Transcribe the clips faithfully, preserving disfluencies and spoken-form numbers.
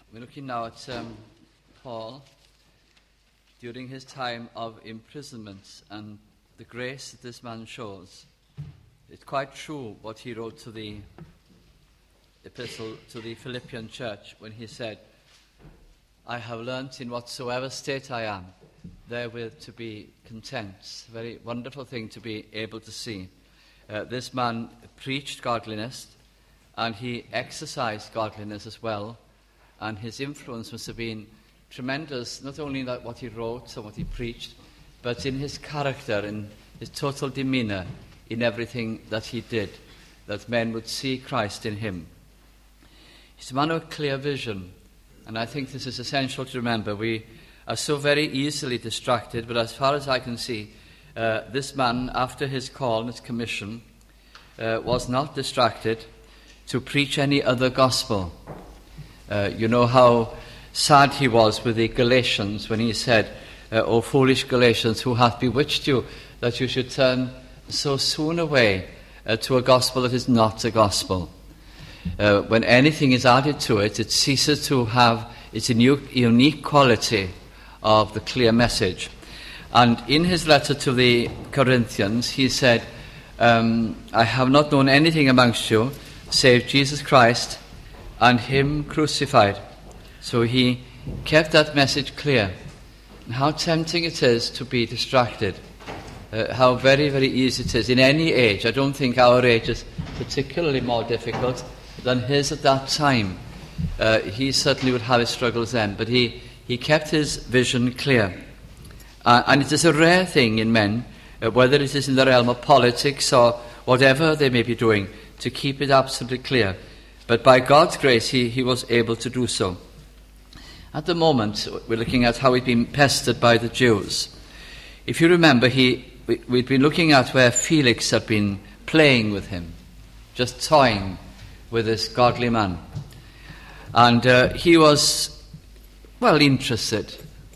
We're looking now at um, Paul during his time of imprisonment and the grace that this man shows. It's quite true what he wrote to the epistle to the Philippian church when he said, I have learnt in whatsoever state I am, therewith to be content. It's a very wonderful thing to be able to see. Uh, this man preached godliness, and he exercised godliness as well, and his influence must have been tremendous, not only in that what he wrote and what he preached, but in his character, in his total demeanour, in everything that he did, that men would see Christ in him. He's a man of clear vision, and I think this is essential to remember. We are so very easily distracted, but as far as I can see, uh, this man, after his call and his commission, uh, was not distracted to preach any other gospel. Uh, you know how sad he was with the Galatians when he said, uh, O foolish Galatians, who hath bewitched you that you should turn so soon away uh, to a gospel that is not a gospel. Uh, when anything is added to it, it ceases to have its unique quality of the clear message. And in his letter to the Corinthians, he said, um, I have not known anything amongst you save Jesus Christ and him crucified. So he kept that message clear. And how tempting it is to be distracted. Uh, how very, very easy it is in any age. I don't think our age is particularly more difficult than his at that time. Uh, he certainly would have his struggles then, but he, he kept his vision clear. Uh, and it is a rare thing in men, uh, whether it is in the realm of politics or whatever they may be doing, to keep it absolutely clear. But by God's grace, he, he was able to do so. At the moment, we're looking at how he'd been pestered by the Jews. If you remember, he we, we'd been looking at where Felix had been playing with him, just toying with this godly man. And uh, he was, well, interested.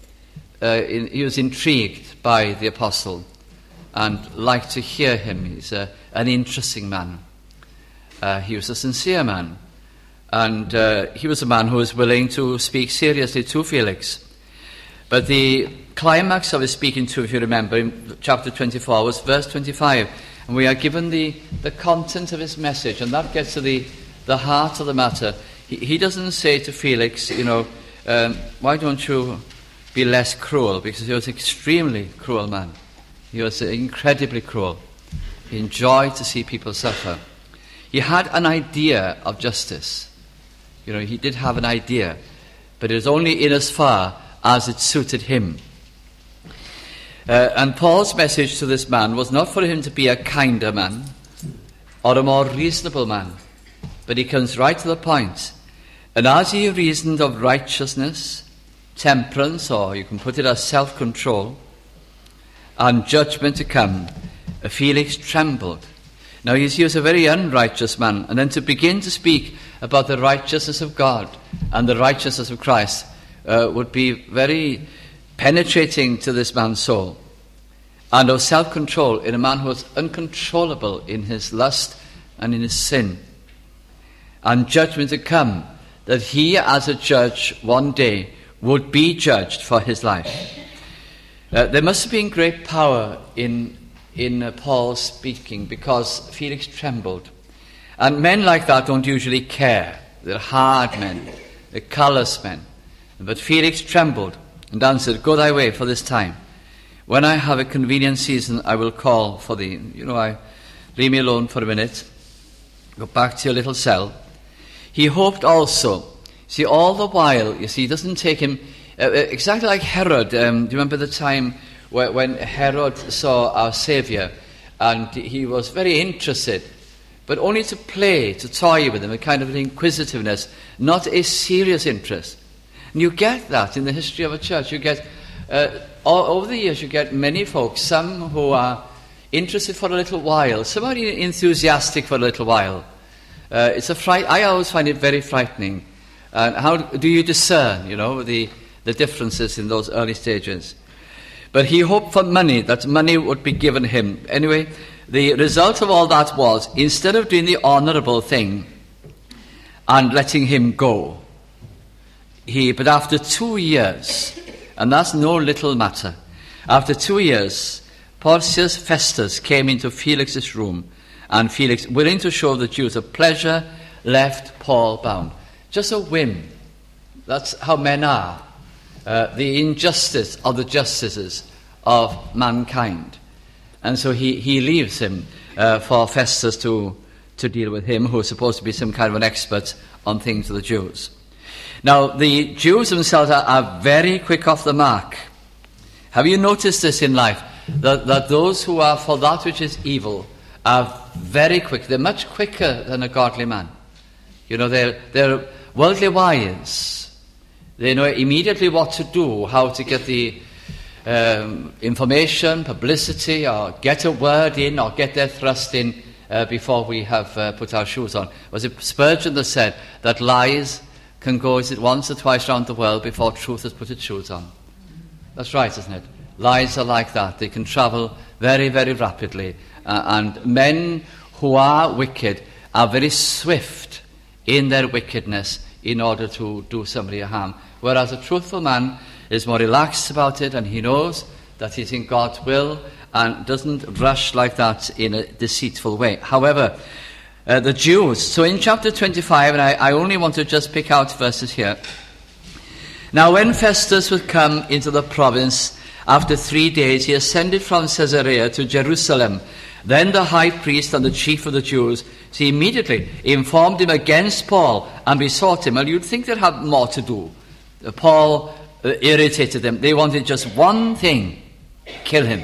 Uh, in, he was intrigued by the apostle and liked to hear him. He's a, an interesting man. Uh, he was a sincere man, and uh, he was a man who was willing to speak seriously to Felix. But the climax of his speaking to, if you remember, in chapter twenty-four, was verse twenty-five, and we are given the, the content of his message, and that gets to the, the heart of the matter. He, he doesn't say to Felix, you know, um, why don't you be less cruel, because he was an extremely cruel man. He was incredibly cruel. He enjoyed to see people suffer. He had an idea of justice. You know, he did have an idea, but it was only in as far as it suited him. Uh, and Paul's message to this man was not for him to be a kinder man or a more reasonable man, but he comes right to the point. And as he reasoned of righteousness, temperance, or you can put it as self-control, and judgment to come, Felix trembled. Now, he was a very unrighteous man, and then to begin to speak about the righteousness of God and the righteousness of Christ uh, would be very penetrating to this man's soul. And of self-control in a man who was uncontrollable in his lust and in his sin. And judgment to come, that he as a judge one day would be judged for his life. Uh, there must have been great power in in uh, Paul's speaking, because Felix trembled. And men like that don't usually care. They're hard men. They're callous men. But Felix trembled and answered, Go thy way for this time. When I have a convenient season, I will call for thee. You know, I leave me alone for a minute. Go back to your little cell. He hoped also. See, all the while, you see, it doesn't take him, uh, exactly like Herod. Um, do you remember the time when Herod saw our Saviour, and he was very interested, but only to play, to toy with him, a kind of an inquisitiveness, not a serious interest. And you get that in the history of a church. You get, uh, all, over the years, you get many folks, some who are interested for a little while, some are enthusiastic for a little while. Uh, it's a fright. I always find it very frightening. And uh, how do you discern, you know, the, the differences in those early stages? But he hoped for money, that money would be given him. Anyway, the result of all that was, instead of doing the honourable thing and letting him go, he, but after two years, and that's no little matter, after two years, Porcius Festus came into Felix's room, and Felix, willing to show the Jews a pleasure, left Paul bound. Just a whim. That's how men are. Uh, the injustice of the justices of mankind. And so he, he leaves him uh, for Festus to, to deal with him, who is supposed to be some kind of an expert on things of the Jews. Now, the Jews themselves are, are very quick off the mark. Have you noticed this in life? That, that those who are for that which is evil are very quick. They're much quicker than a godly man. You know, they're, they're worldly wise. They know immediately what to do, how to get the um, information, publicity, or get a word in, or get their thrust in uh, before we have uh, put our shoes on. Was it Spurgeon that said that lies can go, is it once or twice around the world before truth has put its shoes on? That's right, isn't it? Lies are like that. They can travel very, very rapidly. Uh, and men who are wicked are very swift in their wickedness in order to do somebody a harm. Whereas a truthful man is more relaxed about it, and he knows that he's in God's will and doesn't rush like that in a deceitful way. However, uh, the Jews, so in chapter twenty-five, and I, I only want to just pick out verses here. Now when Festus was come into the province, after three days he ascended from Caesarea to Jerusalem. Then the high priest and the chief of the Jews, he immediately informed him against Paul and besought him. And you'd think they'd have more to do. Uh, Paul uh, irritated them. They wanted just one thing: kill him.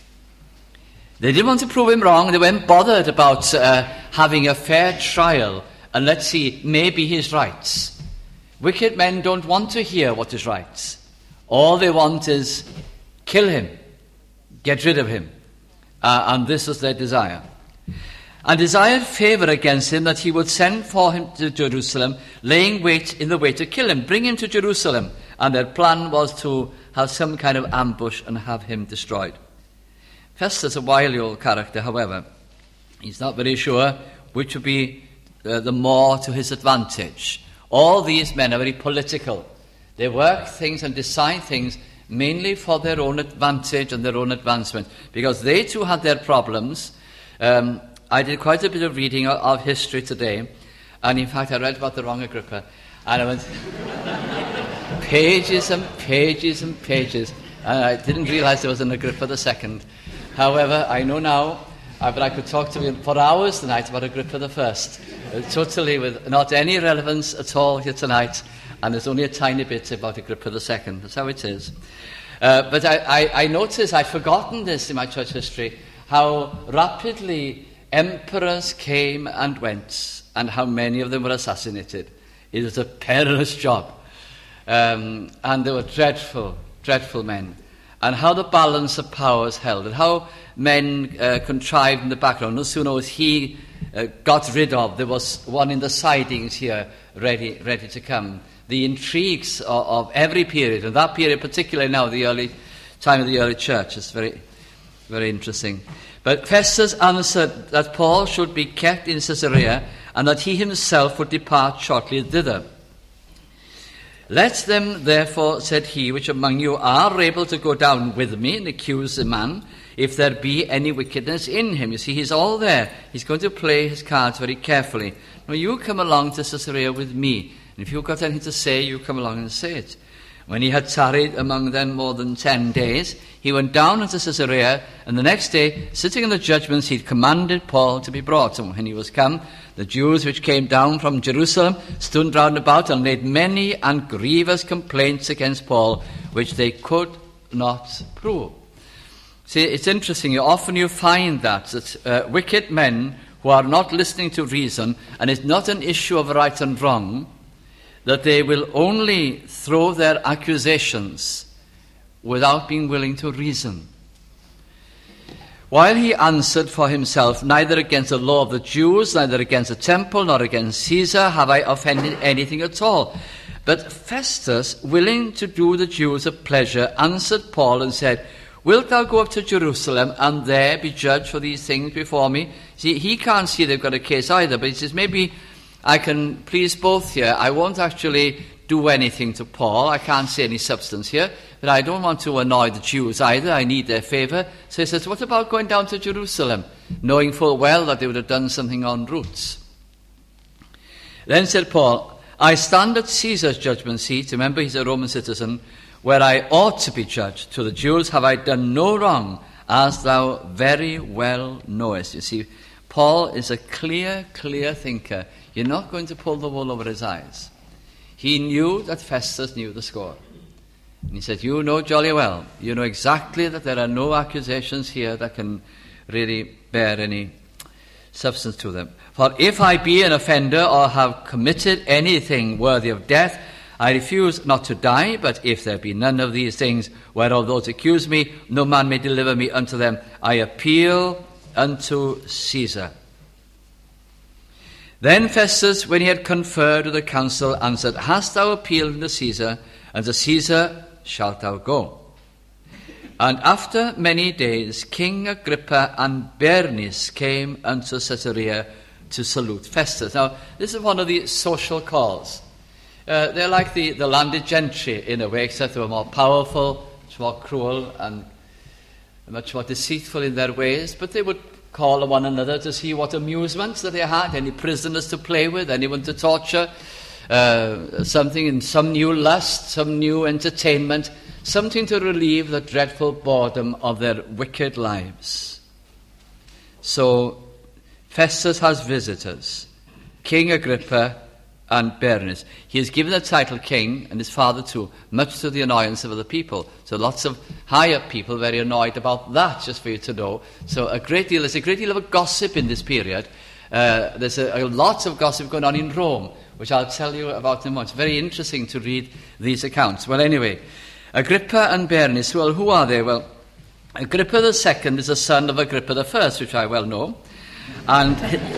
They didn't want to prove him wrong. They weren't bothered about uh, having a fair trial and let's see, maybe he's right. Wicked men don't want to hear what is right. All they want is kill him, get rid of him. Uh, and this was their desire. And desired favour against him, that he would send for him to Jerusalem, laying wait in the way to kill him, bring him to Jerusalem. And their plan was to have some kind of ambush and have him destroyed. Festus, a wily old character, however, he's not very sure which would be uh, the more to his advantage. All these men are very political. They work things and decide things mainly for their own advantage and their own advancement, because they too had their problems. Um, I did quite a bit of reading of, of history today, and in fact I read about the wrong Agrippa, and I went pages and pages and pages, and I didn't realize there was an Agrippa the Second. However, I know now, uh, but I could talk to you for hours tonight about Agrippa the First, uh, totally with not any relevance at all here tonight. And there's only a tiny bit about Agrippa the Second. That's how it is. Uh, but I, I, I noticed, I'd forgotten this in my church history, how rapidly emperors came and went, and how many of them were assassinated. It was a perilous job. Um, and they were dreadful, dreadful men. And how the balance of powers held, and how men uh, contrived in the background. No sooner was he uh, got rid of, there was one in the sidings here ready, ready to come. The intrigues of, of every period, and that period particularly now, the early time of the early church, is very, very interesting. But Festus answered that Paul should be kept in Caesarea, and that he himself would depart shortly thither. Let them therefore, said he, which among you are able to go down with me and accuse the man, if there be any wickedness in him. You see, he's all there. He's going to play his cards very carefully. Now you come along to Caesarea with me. And if you've got anything to say, you come along and say it. When he had tarried among them more than ten days, he went down into Caesarea, and the next day, sitting in the judgment seat, commanded Paul to be brought. And when he was come, the Jews which came down from Jerusalem stood round about and laid many and grievous complaints against Paul, which they could not prove. See, it's interesting. Often you find that, that uh, wicked men who are not listening to reason, and it's not an issue of right and wrong, that they will only throw their accusations without being willing to reason. While he answered for himself, neither against the law of the Jews, neither against the temple, nor against Caesar have I offended anything at all. But Festus, willing to do the Jews a pleasure, answered Paul and said, Wilt thou go up to Jerusalem and there be judged for these things before me? See, he can't see they've got a case either, but he says, maybe I can please both here. I won't actually do anything to Paul. I can't say any substance here, but I don't want to annoy the Jews either. I need their favour. So he says, what about going down to Jerusalem, knowing full well that they would have done something en route? Then said Paul, I stand at Caesar's judgment seat. Remember, he's a Roman citizen, where I ought to be judged. To the Jews have I done no wrong, as thou very well knowest. You see, Paul is a clear, clear thinker. You're not going to pull the wool over his eyes. He knew that Festus knew the score. And he said, you know jolly well, you know exactly that there are no accusations here that can really bear any substance to them. For if I be an offender or have committed anything worthy of death, I refuse not to die, but if there be none of these things whereof those accuse me, no man may deliver me unto them. I appeal unto Caesar. Then Festus, when he had conferred with the council, answered, hast thou appealed unto Caesar? Unto Caesar shalt thou go. And after many days, King Agrippa and Bernice came unto Caesarea to salute Festus. Now, this is one of the social calls. Uh, they're like the, the landed gentry in a way, except they were more powerful, much more cruel, and much more deceitful in their ways, but they would call on one another to see what amusements that they had, any prisoners to play with, anyone to torture, uh, something in some new lust, some new entertainment, something to relieve the dreadful boredom of their wicked lives. So Festus has visitors, King Agrippa and Bernice. He is given the title king, and his father too, much to the annoyance of other people. So lots of higher people very annoyed about that, just for you to know. So a great deal, there's a great deal of gossip in this period. Uh, there's a, a lot of gossip going on in Rome, which I'll tell you about in a moment. It's very interesting to read these accounts. Well, anyway, Agrippa and Bernice, well, who are they? Well, Agrippa the second is a son of Agrippa the first, which I well know. And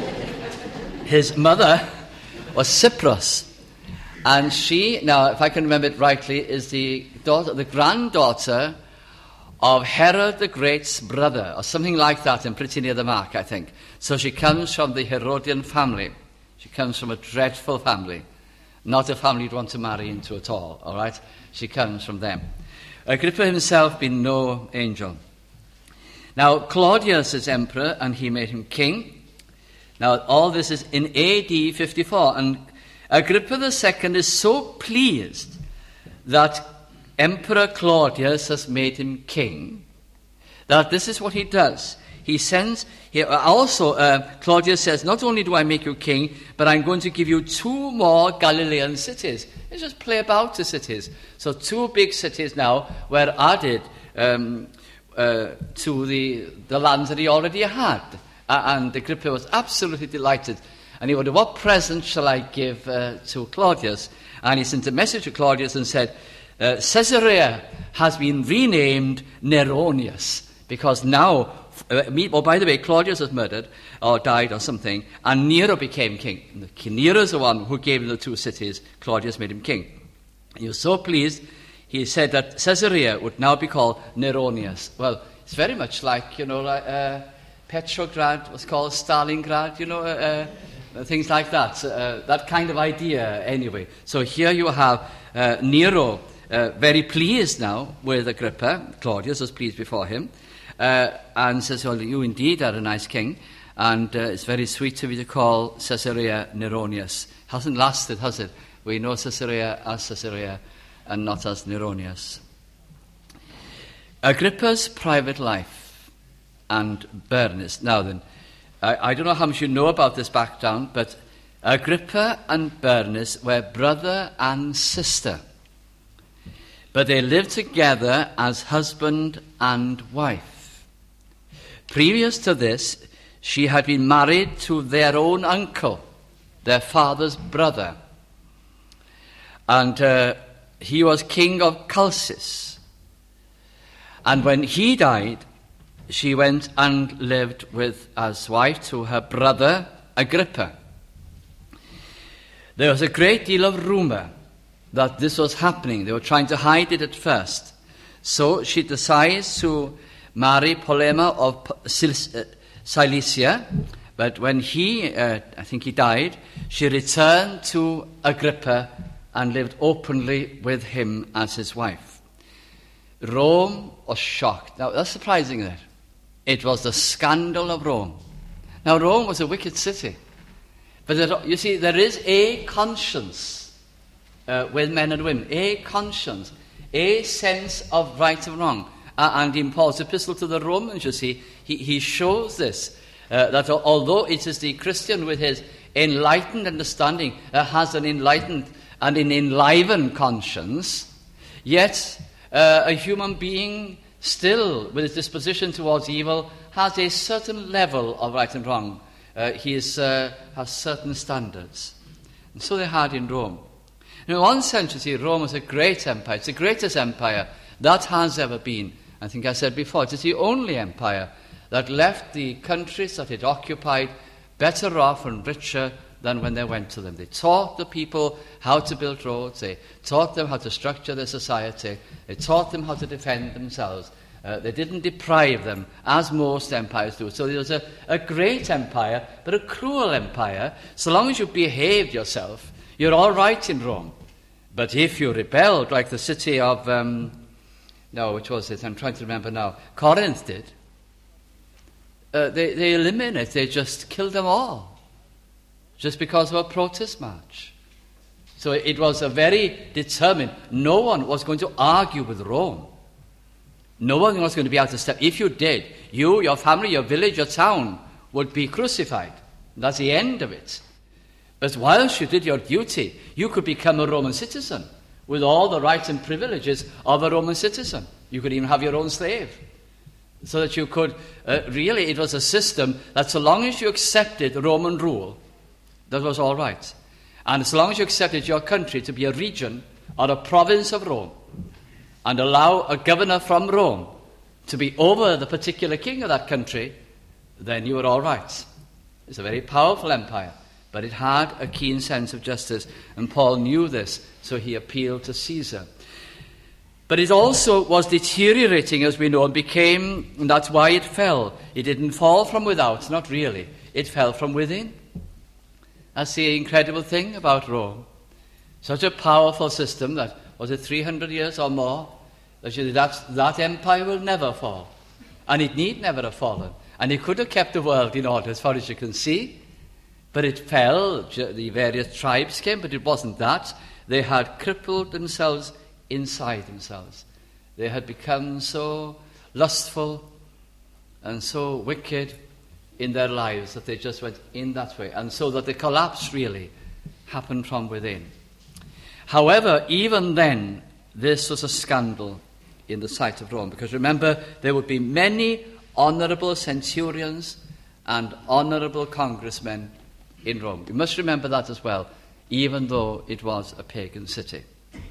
his mother was Cypros, and she, now if I can remember it rightly, is the daughter, the granddaughter of Herod the Great's brother, or something like that, and pretty near the mark, I think. So she comes from the Herodian family. She comes from a dreadful family, not a family you'd want to marry into at all, all right? She comes from them. Agrippa himself being no angel. Now, Claudius is emperor, and he made him king. Now, all this is in A D fifty-four, and Agrippa the second is so pleased that Emperor Claudius has made him king, that this is what he does. He sends, he also, uh, Claudius says, not only do I make you king, but I'm going to give you two more Galilean cities. Let's just play about the cities. So two big cities now were added um, uh, to the, the lands that he already had. Uh, and Agrippa was absolutely delighted. And he wondered, what present shall I give uh, to Claudius? And he sent a message to Claudius and said, uh, Caesarea has been renamed Neronius, because now, uh, me, oh, by the way, Claudius was murdered, or died or something, and Nero became king. And the, Nero is the one who gave him the two cities. Claudius made him king. He was so pleased, he said that Caesarea would now be called Neronius. Well, it's very much like, you know, like... Uh, Petrograd was called Stalingrad, you know, uh, uh, things like that. Uh, that kind of idea, anyway. So here you have uh, Nero uh, very pleased now with Agrippa. Claudius was pleased before him. Uh, and says, well, you indeed are a nice king. And uh, it's very sweet to be to call Caesarea Neronius. Hasn't lasted, has it? We know Caesarea as Caesarea and not as Neronius. Agrippa's private life and Bernice. Now then, I, I don't know how much you know about this background, but Agrippa and Bernice were brother and sister. But they lived together as husband and wife. Previous to this, she had been married to their own uncle, their father's brother. And uh, he was king of Chalcis. And when he died, she went and lived with as wife to her brother Agrippa. There was a great deal of rumor that this was happening. They were trying to hide it at first. So she decides to marry Polema of Cilicia, but when he, uh, I think he died, she returned to Agrippa and lived openly with him as his wife. Rome was shocked. Now, that's surprising, isn't it? It was the scandal of Rome. Now, Rome was a wicked city. But there, you see, there is a conscience uh, with men and women. A conscience. A sense of right and wrong. Uh, and in Paul's epistle to the Romans, you see, he, he shows this. Uh, that although it is the Christian with his enlightened understanding uh, has an enlightened and an enlivened conscience, yet uh, a human being still, with his disposition towards evil, has a certain level of right and wrong. Uh, he is, uh, has certain standards. And so they had in Rome. In one sense, you see, Rome was a great empire. It's the greatest empire that has ever been. I think I said before, it is the only empire that left the countries that it occupied better off and richer than when they went to them. They taught the people how to build roads. They taught them how to structure their society. They taught them how to defend themselves. Uh, they didn't deprive them, as most empires do. So it was a, a great empire, but a cruel empire. So long as you behaved yourself, you're all right in Rome. But if you rebelled, like the city of, um, no, which was it? I'm trying to remember now. Corinth did. Uh, they, they eliminated, they just killed them all. Just because of a protest march. So it was a very determined, no one was going to argue with Rome. No one was going to be able to step. If you did, you, your family, your village, your town would be crucified. That's the end of it. But whilst you did your duty, you could become a Roman citizen with all the rights and privileges of a Roman citizen. You could even have your own slave. So that you could, uh, really, it was a system that so long as you accepted Roman rule, that was all right. And so long as you accepted your country to be a region or a province of Rome, and allow a governor from Rome to be over the particular king of that country, then you were all right. It's a very powerful empire, but it had a keen sense of justice, and Paul knew this, so he appealed to Caesar. But it also was deteriorating, as we know, and became, and that's why it fell. It didn't fall from without, not really. It fell from within. That's the incredible thing about Rome. Such a powerful system that, was it three hundred years or more, that, that that empire will never fall. And it need never have fallen. And it could have kept the world in order as far as you can see. But it fell. The various tribes came, but it wasn't that. They had crippled themselves inside themselves. They had become so lustful and so wicked in their lives that they just went in that way. And so that the collapse really happened from within. However, even then, this was a scandal in the sight of Rome. Because remember, there would be many honourable centurions and honourable congressmen in Rome. You must remember that as well, even though it was a pagan city.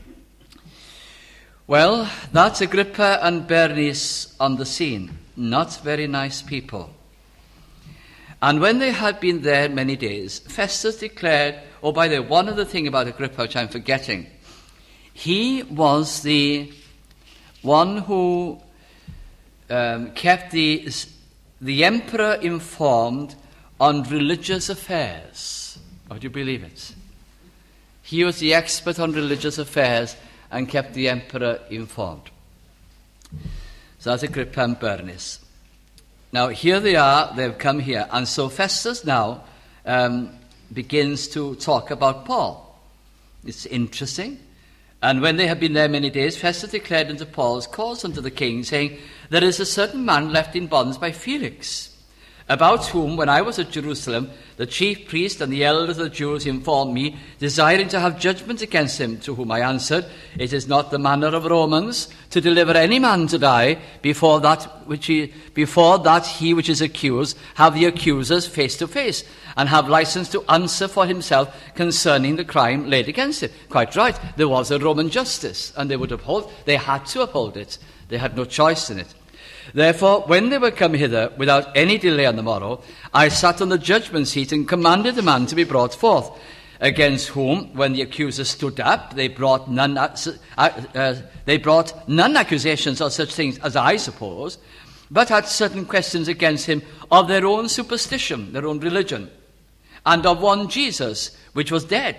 Well, that's Agrippa and Bernice on the scene. Not very nice people. And when they had been there many days, Festus declared, oh, by the way, one other thing about Agrippa which I'm forgetting. He was the one who um, kept the, the emperor informed on religious affairs. Oh, do you believe it? He was the expert on religious affairs and kept the emperor informed. So that's Agrippa and Bernice. Now, here they are, they've come here. And so Festus now um, begins to talk about Paul. It's interesting. And when they had been there many days, Festus declared unto Paul's cause unto the king, saying, there is a certain man left in bonds by Felix, about whom, when I was at Jerusalem, the chief priest and the elders of the Jews informed me, desiring to have judgment against him, to whom I answered, it is not the manner of Romans to deliver any man to die before that which he, before that he which is accused have the accusers face to face, and have license to answer for himself concerning the crime laid against him. Quite right. There was a Roman justice, and they would uphold, they had to uphold it. They had no choice in it. Therefore, when they were come hither, without any delay on the morrow, I sat on the judgment seat and commanded the man to be brought forth, against whom, when the accusers stood up, they brought none, uh, uh, they brought none accusations or such things as I suppose, but had certain questions against him of their own superstition, their own religion, and of one Jesus, which was dead,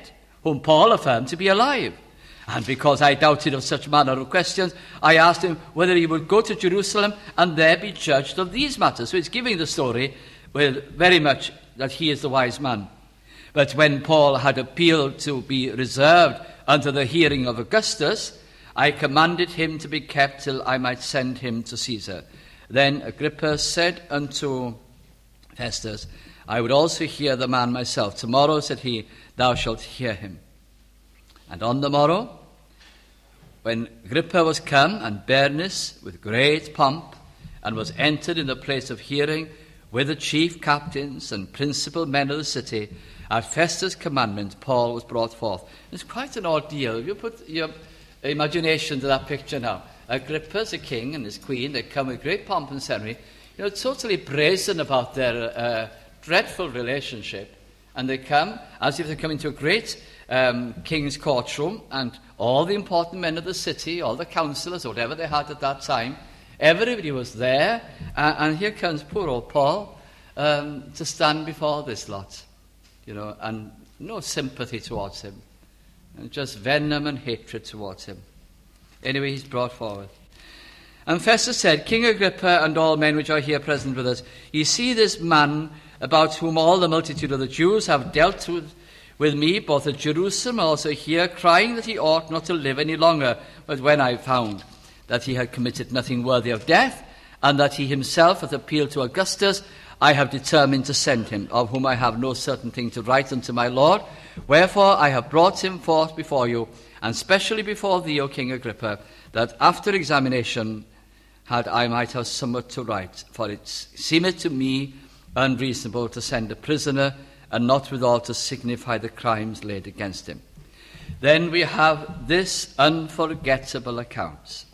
whom Paul affirmed to be alive. And because I doubted of such manner of questions, I asked him whether he would go to Jerusalem and there be judged of these matters. So it's giving the story with very much that he is the wise man. But when Paul had appealed to be reserved unto the hearing of Augustus, I commanded him to be kept till I might send him to Caesar. Then Agrippa said unto Festus, I would also hear the man myself. Tomorrow, said he, thou shalt hear him. And on the morrow, when Agrippa was come, and Bernice with great pomp, and was entered in the place of hearing with the chief captains and principal men of the city, at Festus' commandment, Paul was brought forth. It's quite an ordeal. You put your imagination to that picture now. Agrippa's a king and his queen. They come with great pomp and ceremony. You know, totally brazen about their uh, dreadful relationship. And they come as if they're coming to a great um, king's courtroom, and all the important men of the city, all the councillors, whatever they had at that time, everybody was there. Uh, and here comes poor old Paul um, to stand before this lot. You know, and no sympathy towards him, and just venom and hatred towards him. Anyway, he's brought forward. And Festus said, King Agrippa and all men which are here present with us, ye see this man about whom all the multitude of the Jews have dealt with, with me, both at Jerusalem and also here, crying that he ought not to live any longer. But when I found that he had committed nothing worthy of death, and that he himself hath appealed to Augustus, I have determined to send him, of whom I have no certain thing to write unto my Lord. Wherefore I have brought him forth before you, and specially before thee, O King Agrippa, that after examination had I might have somewhat to write. For it seemeth to me unreasonable to send a prisoner, and not withal to signify the crimes laid against him. Then we have this unforgettable account.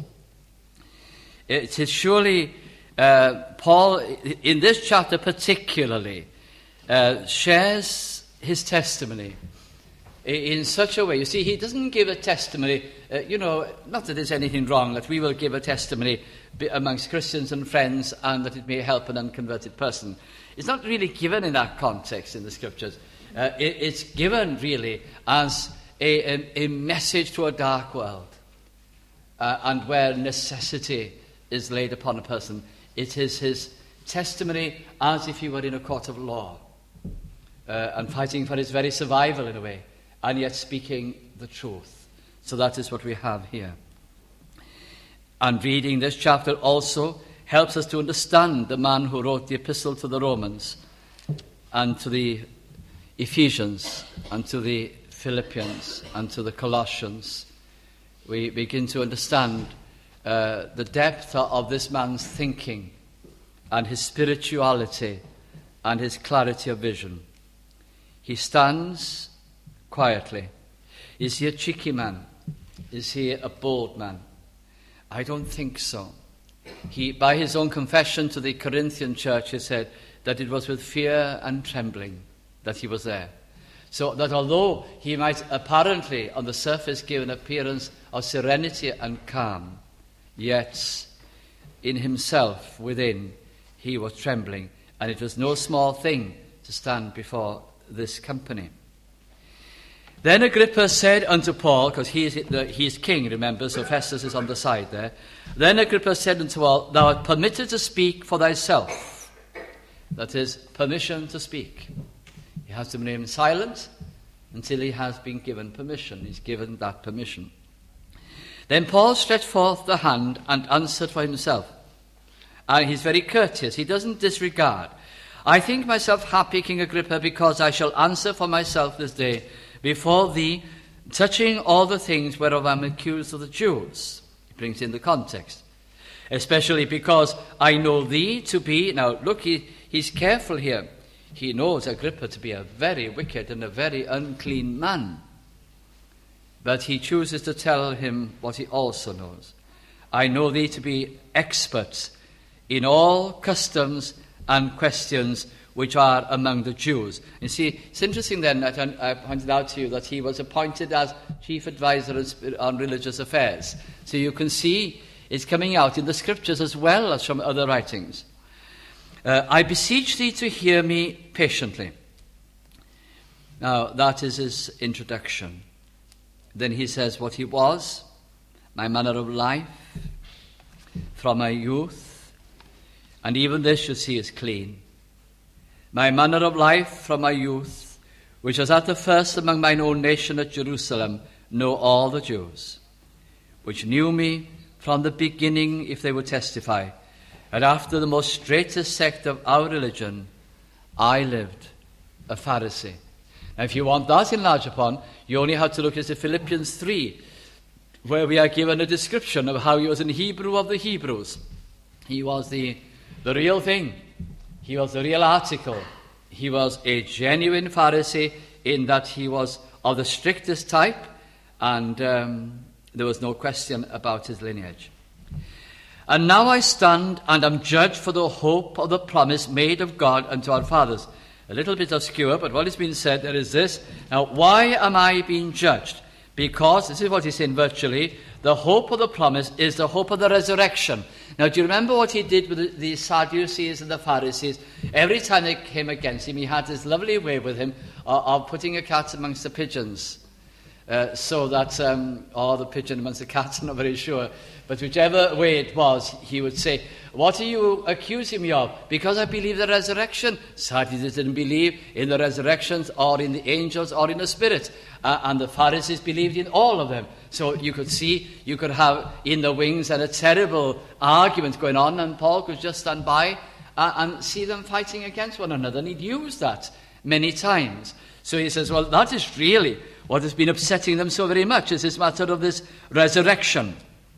It is surely Uh, Paul, in this chapter particularly, uh, shares his testimony in such a way. You see, he doesn't give a testimony, uh, you know, not that there's anything wrong, that we will give a testimony amongst Christians and friends and that it may help an unconverted person. It's not really given in that context in the Scriptures. Uh, it, it's given really as a, a, a message to a dark world, uh, and where necessity is laid upon a person. It is his testimony as if he were in a court of law, uh, and fighting for his very survival in a way, and yet speaking the truth. So that is what we have here. And reading this chapter also helps us to understand the man who wrote the epistle to the Romans and to the Ephesians and to the Philippians and to the Colossians. We begin to understand Uh, the depth of this man's thinking and his spirituality and his clarity of vision. He stands quietly. Is he a cheeky man? Is he a bold man? I don't think so. He, by his own confession to the Corinthian church, he said that it was with fear and trembling that he was there. So that although he might apparently on the surface give an appearance of serenity and calm, yet in himself, within, he was trembling, and it was no small thing to stand before this company. Then Agrippa said unto Paul, because he is, the, he is king, remember, so Festus is on the side there. Then Agrippa said unto Paul, thou art permitted to speak for thyself. That is, permission to speak. He has to remain silent until he has been given permission. He's given that permission. Then Paul stretched forth the hand and answered for himself. And he's very courteous. He doesn't disregard. I think myself happy, King Agrippa, because I shall answer for myself this day before thee, touching all the things whereof I am accused of the Jews. He brings in the context. Especially because I know thee to be... Now, look, he, he's careful here. He knows Agrippa to be a very wicked and a very unclean man. But he chooses to tell him what he also knows. I know thee to be expert in all customs and questions which are among the Jews. You see, it's interesting then that I pointed out to you that he was appointed as chief advisor on religious affairs. So you can see it's coming out in the Scriptures as well as from other writings. Uh, I beseech thee to hear me patiently. Now, that is his introduction. Then he says what he was, my manner of life, from my youth, and even this you see is clean. My manner of life from my youth, which was at the first among mine own nation at Jerusalem, know all the Jews, which knew me from the beginning, if they would testify, and after the most straitest sect of our religion, I lived a Pharisee. Now, if you want that enlarged upon, you only have to look at Philippians three, where we are given a description of how he was an Hebrew of the Hebrews. He was the, the real thing. He was the real article. He was a genuine Pharisee in that he was of the strictest type, and um, there was no question about his lineage. And now I stand and am judged for the hope of the promise made of God unto our fathers. A little bit obscure, but what has been said there is this. Now, why am I being judged? Because, this is what he's saying virtually, the hope of the promise is the hope of the resurrection. Now, do you remember what he did with the, the Sadducees and the Pharisees? Every time they came against him, he had this lovely way with him of, of putting a cat amongst the pigeons. Uh, so that, um, or the pigeon amongst the cats, I'm not very sure. But whichever way it was, he would say, what are you accusing me of? Because I believe the resurrection. Sadducees didn't believe in the resurrections or in the angels or in the spirit. Uh, and the Pharisees believed in all of them. So you could see, you could have in the wings and a terrible argument going on, and Paul could just stand by uh, and see them fighting against one another. And he'd used that many times. So he says, well, that is really what has been upsetting them so very much, is this matter of this resurrection.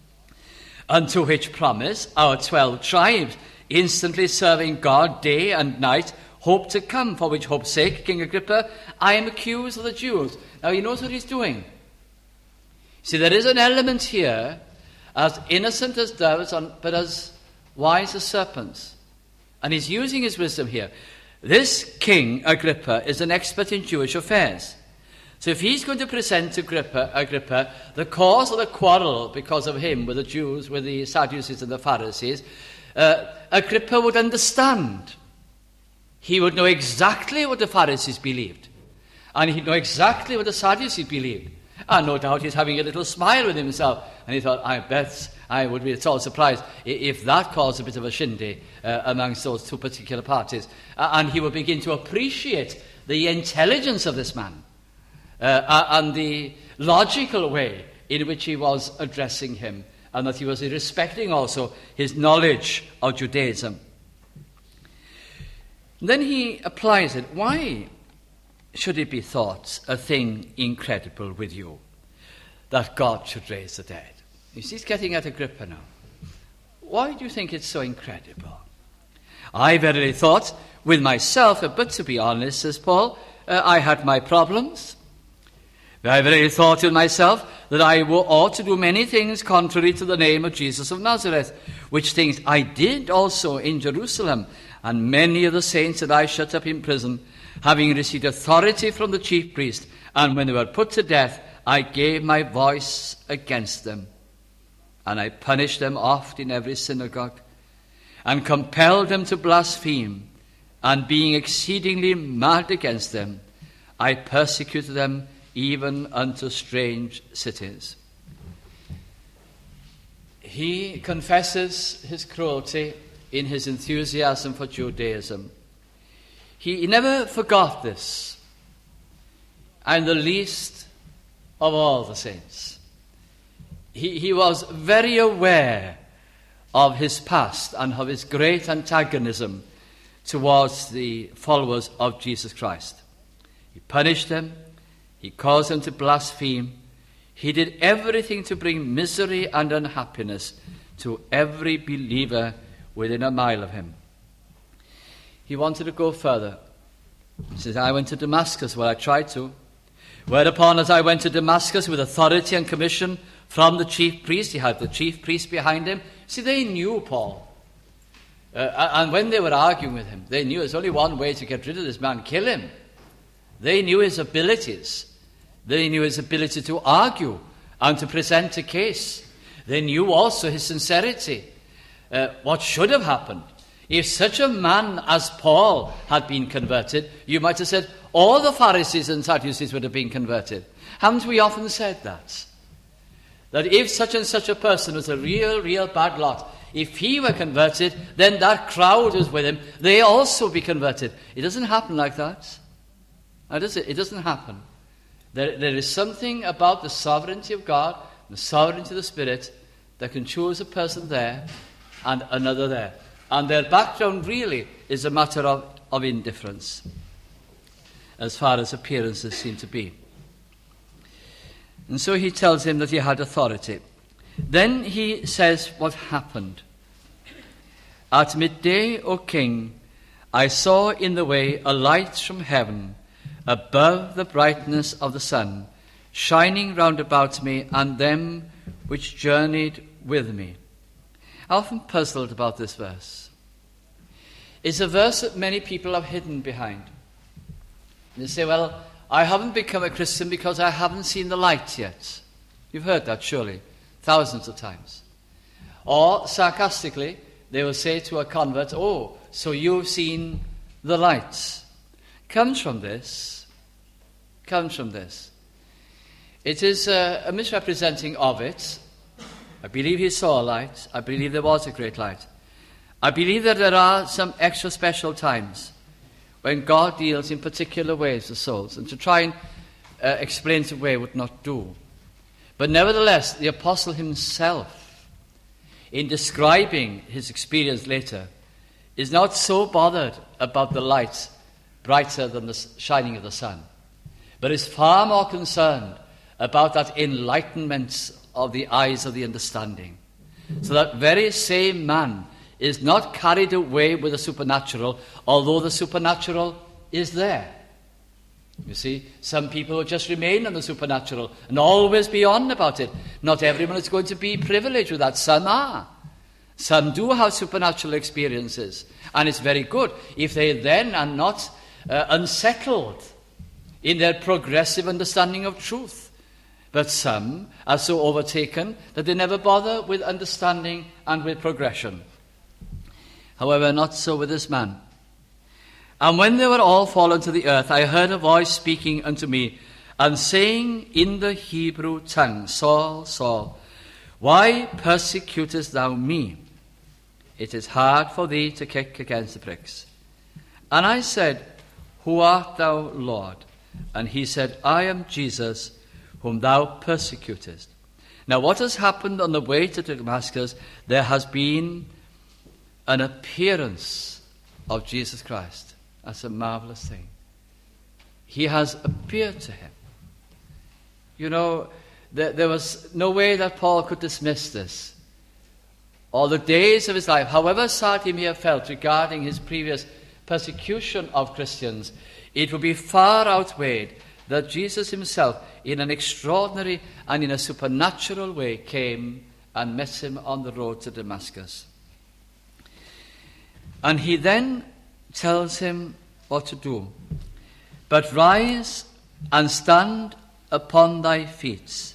Unto which promise our twelve tribes, instantly serving God day and night, hope to come, for which hope's sake, King Agrippa, I am accused of the Jews. Now he knows what he's doing. See, there is an element here, as innocent as doves, but as wise as serpents. And he's using his wisdom here. This King Agrippa is an expert in Jewish affairs. So if he's going to present to Agrippa, Agrippa the cause of the quarrel because of him with the Jews, with the Sadducees and the Pharisees, uh, Agrippa would understand. He would know exactly what the Pharisees believed. And he'd know exactly what the Sadducees believed. And no doubt he's having a little smile with himself. And he thought, I bet I would be at all surprised if that caused a bit of a shindy uh, amongst those two particular parties. Uh, and he would begin to appreciate the intelligence of this man. Uh, and the logical way in which he was addressing him, and that he was respecting also his knowledge of Judaism. Then he applies it. Why should it be thought a thing incredible with you that God should raise the dead? You see, he's getting at Agrippa now. Why do you think it's so incredible? I verily thought with myself, but to be honest, says Paul, uh, I had my problems. I verily thought in myself that I ought to do many things contrary to the name of Jesus of Nazareth, which things I did also in Jerusalem, and many of the saints that I shut up in prison, having received authority from the chief priest, and when they were put to death, I gave my voice against them. And I punished them oft in every synagogue, and compelled them to blaspheme, and being exceedingly mad against them, I persecuted them even unto strange cities. He confesses his cruelty in his enthusiasm for Judaism. He, he never forgot this. I'm the least of all the saints. He, he was very aware of his past and of his great antagonism towards the followers of Jesus Christ. He punished them. He caused them to blaspheme. He did everything to bring misery and unhappiness to every believer within a mile of him. He wanted to go further. He says, I went to Damascus. Well, I tried to. Whereupon, as I went to Damascus with authority and commission from the chief priest, he had the chief priest behind him. See, they knew Paul. Uh, and when they were arguing with him, they knew there's only one way to get rid of this man, kill him. They knew his abilities. They knew his ability to argue and to present a case. They knew also his sincerity. Uh, what should have happened If such a man as Paul had been converted, you might have said all the Pharisees and Sadducees would have been converted. Haven't we often said that? That if such and such a person was a real, real bad lot, if he were converted, then that crowd who's with him, they also be converted. It doesn't happen like that. Now, does it? It doesn't happen. There, there is something about the sovereignty of God, the sovereignty of the Spirit, that can choose a person there and another there. And their background really is a matter of, of indifference, as far as appearances seem to be. And so he tells him that he had authority. Then he says what happened. At midday, O king, I saw in the way a light from heaven, above the brightness of the sun, shining round about me and them which journeyed with me. I'm often puzzled about this verse. It's a verse that many people have hidden behind. They say, well, I haven't become a Christian because I haven't seen the light yet. You've heard that, surely, thousands of times. Or, sarcastically, they will say to a convert, oh, so you've seen the light. Comes from this. Comes from this. It is a, a misrepresenting of it. I believe he saw a light. I believe there was a great light. I believe that there are some extra special times when God deals in particular ways with souls, and to try and uh, explain it away would not do. But nevertheless, the apostle himself, in describing his experience later, is not so bothered about the light brighter than the shining of the sun, but is far more concerned about that enlightenment of the eyes of the understanding. So that very same man is not carried away with the supernatural, although the supernatural is there. You see, some people will just remain in the supernatural and always be on about it. Not everyone is going to be privileged with that. Some are. Some do have supernatural experiences, and it's very good if they then are not uh, unsettled in their progressive understanding of truth. But some are so overtaken that they never bother with understanding and with progression. However, not so with this man. And when they were all fallen to the earth, I heard a voice speaking unto me, and saying in the Hebrew tongue, Saul, Saul, why persecutest thou me? It is hard for thee to kick against the pricks. And I said, Who art thou, Lord? And he said, I am Jesus, whom thou persecutest. Now what has happened on the way to Damascus? There has been an appearance of Jesus Christ. That's a marvelous thing. He has appeared to him. You know, there, there was no way that Paul could dismiss this. All the days of his life, however sad he may have felt regarding his previous persecution of Christians, it would be far outweighed that Jesus himself, in an extraordinary and in a supernatural way, came and met him on the road to Damascus. And he then tells him what to do. But rise and stand upon thy feet.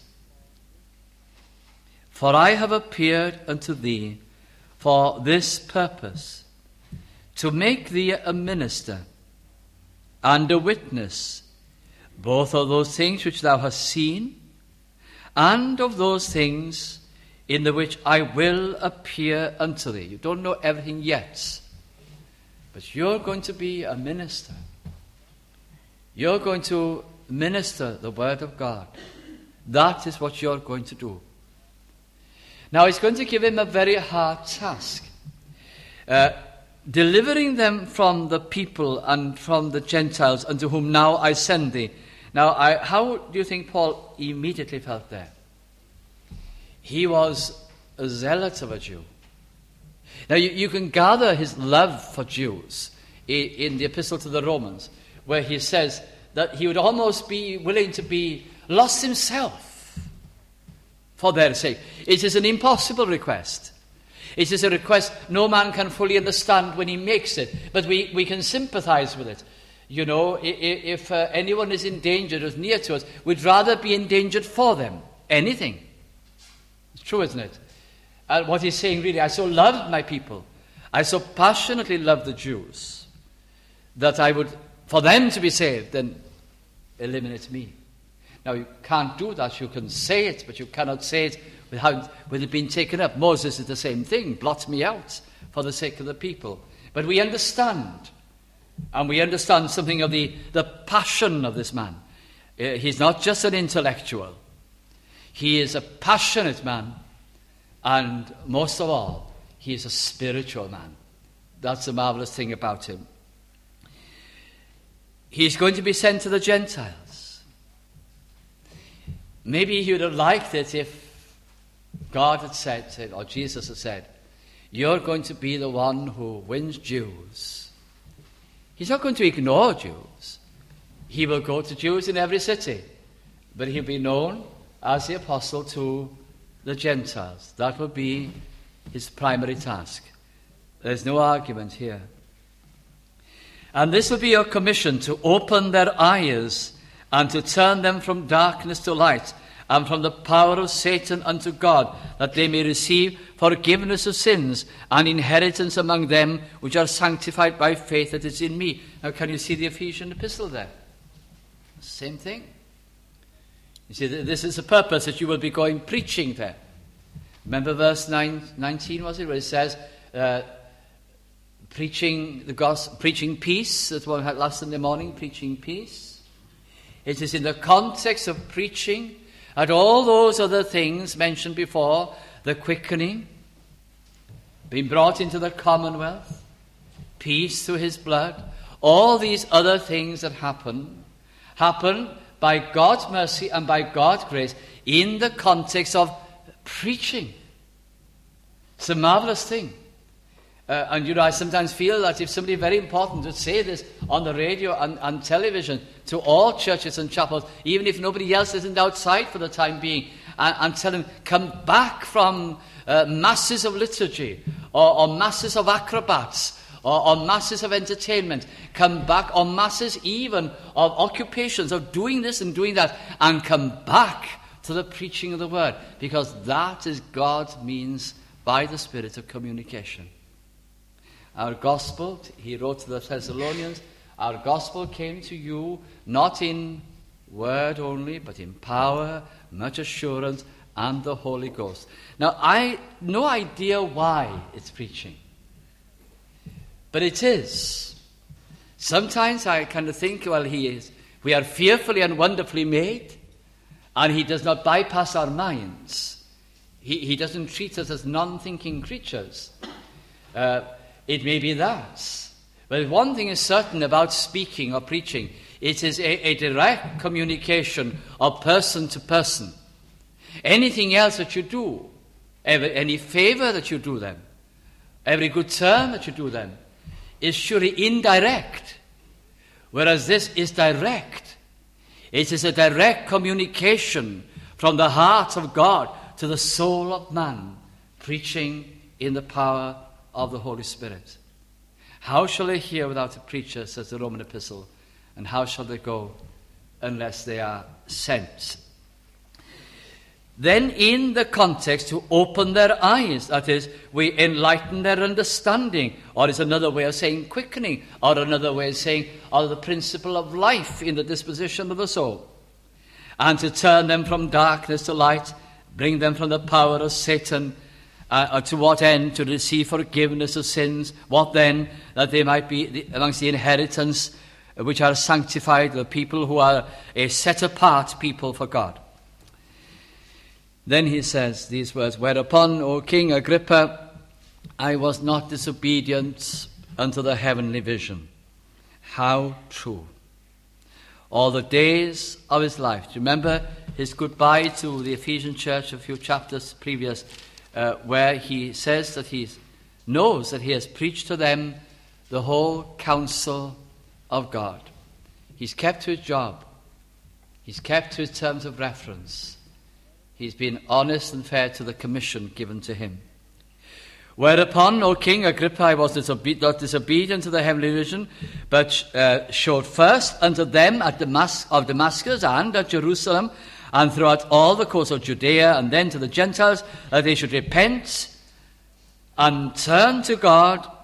For I have appeared unto thee for this purpose, to make thee a minister and a witness, both of those things which thou hast seen, and of those things in the which I will appear unto thee. You don't know everything yet, but you're going to be a minister. You're going to minister the word of God. That is what you're going to do. Now, it's going to give him a very hard task. Uh, delivering them from the people and from the Gentiles unto whom now I send thee. Now, I, how do you think Paul immediately felt there? He was a zealot of a Jew. Now, you, you can gather his love for Jews in, in the Epistle to the Romans, where he says that he would almost be willing to be lost himself for their sake. It is an impossible request. It is a request no man can fully understand when he makes it, but we, we can sympathize with it. You know, if, if uh, anyone is endangered or is near to us, we'd rather be endangered for them. Anything. It's true, isn't it? And what he's saying really, I so loved my people. I so passionately love the Jews that I would, for them to be saved, then eliminate me. Now, you can't do that. You can say it, but you cannot say it without with it being taken up. Moses is the same thing. Blot me out for the sake of the people. But we understand, and we understand something of the, the passion of this man. Uh, he's not just an intellectual. He is a passionate man, and most of all, he is a spiritual man. That's the marvelous thing about him. He's going to be sent to the Gentiles. Maybe he would have liked it if God had said, or Jesus had said, you're going to be the one who wins Jews. He's not going to ignore Jews. He will go to Jews in every city, but he'll be known as the apostle to the Gentiles. That will be his primary task. There's no argument here. And this will be your commission, to open their eyes and to turn them from darkness to light and from the power of Satan unto God, that they may receive forgiveness of sins and inheritance among them which are sanctified by faith that is in me. Now, can you see the Ephesian epistle there? Same thing. You see, this is the purpose, that you will be going preaching there. Remember verse nine, nineteen, was it, where it says, uh, preaching the gospel, preaching peace. That's what we had last Sunday morning, preaching peace. It is in the context of preaching and all those other things mentioned before, the quickening, being brought into the commonwealth, peace through his blood, all these other things that happen, happen by God's mercy and by God's grace in the context of preaching. It's a marvelous thing. Uh, and you know, I sometimes feel that if somebody very important would say this on the radio and, and television to all churches and chapels, even if nobody else isn't outside for the time being, and, and tell them, come back from uh, masses of liturgy, or, or masses of acrobats, or, or masses of entertainment, come back, or masses even of occupations of doing this and doing that, and come back to the preaching of the word, because that is God's means by the Spirit of communication. Our gospel, he wrote to the Thessalonians, our gospel came to you not in word only, but in power, much assurance, and the Holy Ghost. Now, I no idea why it's preaching, but it is. Sometimes I kind of think, well, he is. We are fearfully and wonderfully made, and he does not bypass our minds. He, he doesn't treat us as non-thinking creatures. Uh, It may be that. But one thing is certain about speaking or preaching. It is a, a direct communication of person to person. Anything else that you do, every, any favor that you do them, every good turn that you do them, is surely indirect. Whereas this is direct. It is a direct communication from the heart of God to the soul of man, preaching in the power of the Holy Spirit. How shall they hear without a preacher, says the Roman epistle, and how shall they go unless they are sent? Then in the context, to open their eyes, that is, we enlighten their understanding, or is another way of saying quickening, or another way of saying, or the principle of life in the disposition of the soul, and to turn them from darkness to light, bring them from the power of Satan. Uh, to what end? To receive forgiveness of sins. What then? That they might be the, amongst the inheritance uh, which are sanctified, the people who are a set-apart people for God. Then he says these words, whereupon, O King Agrippa, I was not disobedient unto the heavenly vision. How true. All the days of his life. Do you remember his goodbye to the Ephesian church a few chapters previous, Uh, where he says that he knows that he has preached to them the whole counsel of God. He's kept to his job. He's kept to his terms of reference. He's been honest and fair to the commission given to him. Whereupon, O King Agrippa, I was disobe- not disobedient to the heavenly vision, but uh, showed first unto them at Damas- of Damascus and at Jerusalem, and throughout all the coast of Judea, and then to the Gentiles, that they should repent and turn to God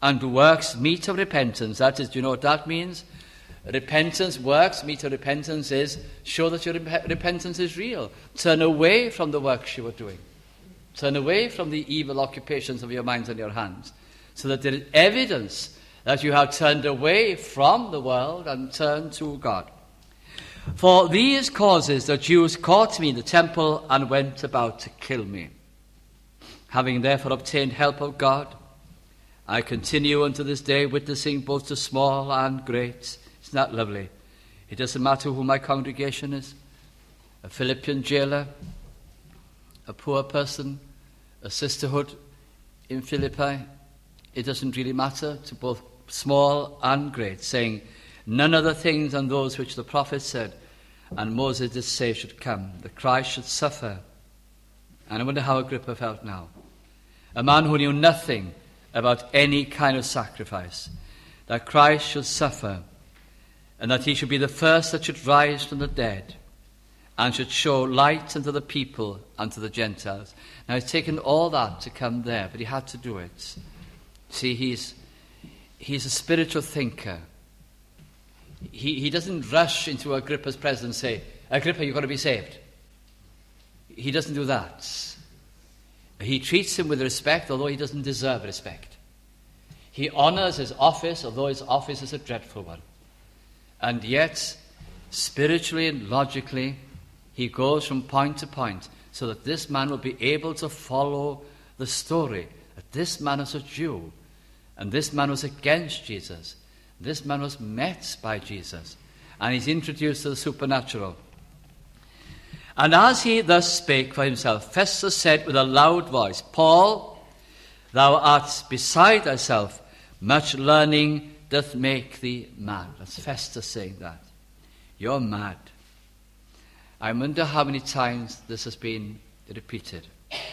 and works meet of repentance. That is, do you know what that means? Repentance, works meet of repentance is show that your rep- repentance is real. Turn away from the works you are doing. Turn away from the evil occupations of your minds and your hands, so that there is evidence that you have turned away from the world and turned to God. For these causes the Jews caught me in the temple and went about to kill me. Having therefore obtained help of God, I continue unto this day witnessing both to small and great. Isn't that lovely? It doesn't matter who my congregation is. A Philippian jailer, a poor person, a sisterhood in Philippi. It doesn't really matter, to both small and great, saying, none other things than those which the prophet said and Moses did say should come, that Christ should suffer. And I wonder how Agrippa felt now. A man who knew nothing about any kind of sacrifice, that Christ should suffer, and that he should be the first that should rise from the dead, and should show light unto the people and to the Gentiles. Now, it's taken all that to come there, but he had to do it. See, he's he's a spiritual thinker. He, he doesn't rush into Agrippa's presence and say, Agrippa, you've got to be saved. He doesn't do that. He treats him with respect, although he doesn't deserve respect. He honors his office, although his office is a dreadful one. And yet, spiritually and logically, he goes from point to point so that this man will be able to follow the story, that this man is a Jew, and this man was against Jesus. This man was met by Jesus, and he's introduced to the supernatural. And as he thus spake for himself, Festus said with a loud voice, Paul, thou art beside thyself, much learning doth make thee mad. That's Festus saying that. You're mad. I wonder how many times this has been repeated.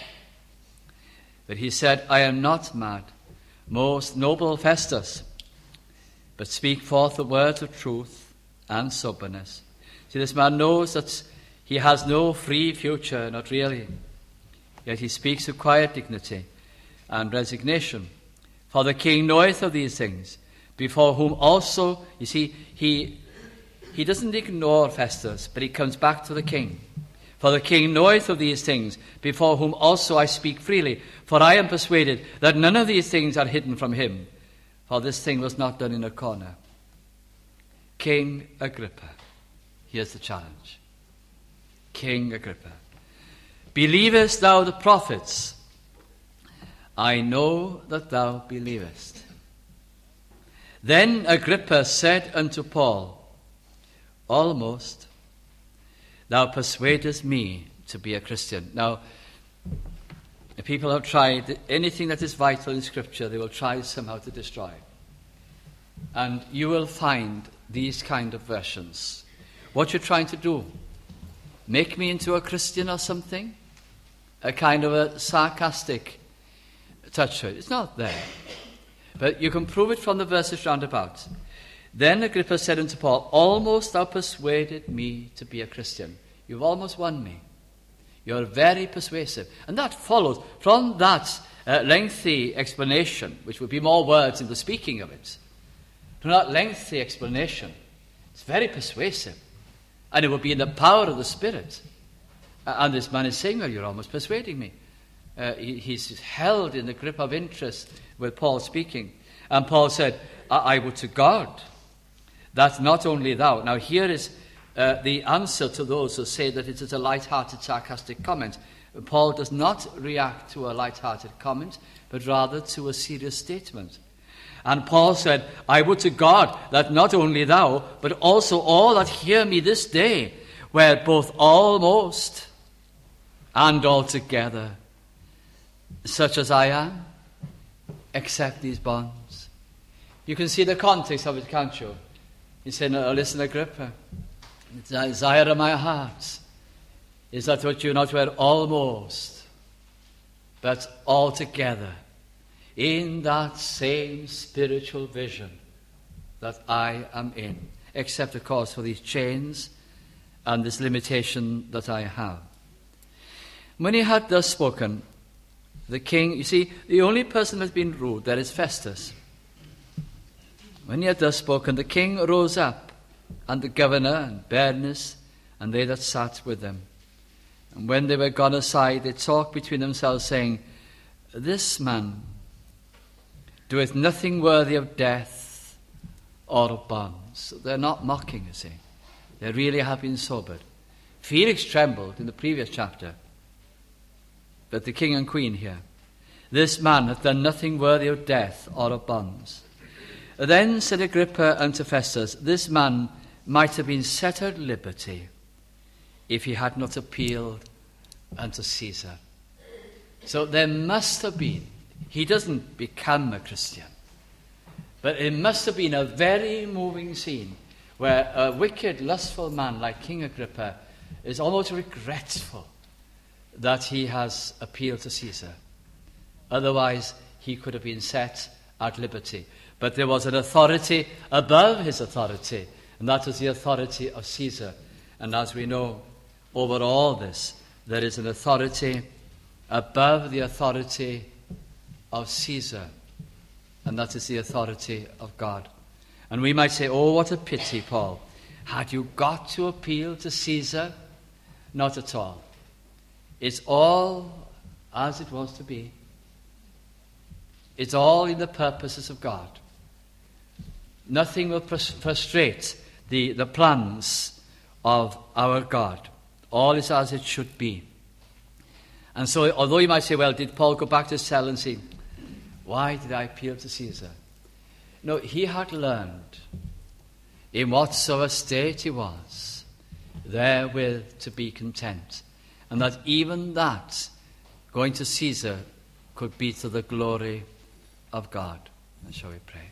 But he said, I am not mad, most noble Festus, but speak forth the words of truth and soberness. See, this man knows that he has no free future, not really. Yet he speaks with quiet dignity and resignation. For the king knoweth of these things, before whom also, you see, he he doesn't ignore Festus, but he comes back to the king. For the king knoweth of these things, before whom also I speak freely. For I am persuaded that none of these things are hidden from him. For this thing was not done in a corner. King Agrippa, here's the challenge. King Agrippa, believest thou the prophets? I know that thou believest. Then Agrippa said unto Paul, almost thou persuadest me to be a Christian. Now, if people have tried anything that is vital in Scripture, they will try somehow to destroy. And you will find these kind of versions. What you're trying to do, make me into a Christian or something? A kind of a sarcastic touch to it. It's not there. But you can prove it from the verses round about. Then Agrippa said unto Paul, almost thou persuaded me to be a Christian. You've almost won me. You're very persuasive. And that follows from that uh, lengthy explanation, which would be more words in the speaking of it. From that lengthy explanation, it's very persuasive. And it would be in the power of the Spirit. Uh, and this man is saying, well, you're almost persuading me. Uh, he, he's held in the grip of interest with Paul speaking. And Paul said, I, I would to God that not only thou. Now here is uh, the answer to those who say that it is a light-hearted, sarcastic comment. Paul does not react to a light-hearted comment, but rather to a serious statement. And Paul said, I would to God that not only thou, but also all that hear me this day, were both almost and altogether such as I am, except these bonds. You can see the context of it, can't you? He said, no, listen, Agrippa, the desire of my heart is that what you not were almost, but altogether, in that same spiritual vision that I am in, except, of course, for these chains and this limitation that I have. When he had thus spoken, the king, you see, the only person who has been rude there is Festus. When he had thus spoken, the king rose up, and the governor, and Bernice, and they that sat with them. And when they were gone aside, they talked between themselves, saying, This man doeth nothing worthy of death or of bonds. They're not mocking, you see. They really have been sobered. Felix trembled in the previous chapter, but the king and queen here. This man hath done nothing worthy of death or of bonds. Then said Agrippa unto Festus, This man might have been set at liberty if he had not appealed unto Caesar. So there must have been, he doesn't become a Christian, but it must have been a very moving scene where a wicked, lustful man like King Agrippa is almost regretful that he has appealed to Caesar. Otherwise, he could have been set at liberty. But there was an authority above his authority, and that was the authority of Caesar. And as we know, over all this, there is an authority above the authority of Caesar, and that is the authority of God. And we might say, oh, what a pity, Paul. Had you got to appeal to Caesar? Not at all. It's all as it was to be. It's all in the purposes of God. Nothing will frustrate the, the plans of our God. All is as it should be. And so, although you might say, well, did Paul go back to his cell and say, why did I appeal to Caesar? No, he had learned in whatsoever state he was, therewith to be content. And that even that, going to Caesar, could be to the glory of God. And shall we pray?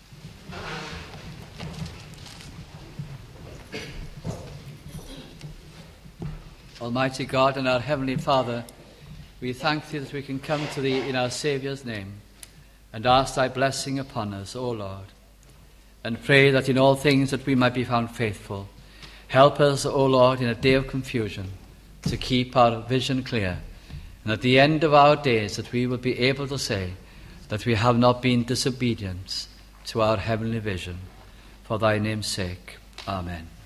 Almighty God and our Heavenly Father, we thank Thee that we can come to Thee in our Saviour's name and ask Thy blessing upon us, O Lord, and pray that in all things that we might be found faithful. Help us, O Lord, in a day of confusion to keep our vision clear, and at the end of our days that we will be able to say that we have not been disobedient to our heavenly vision. For Thy name's sake. Amen.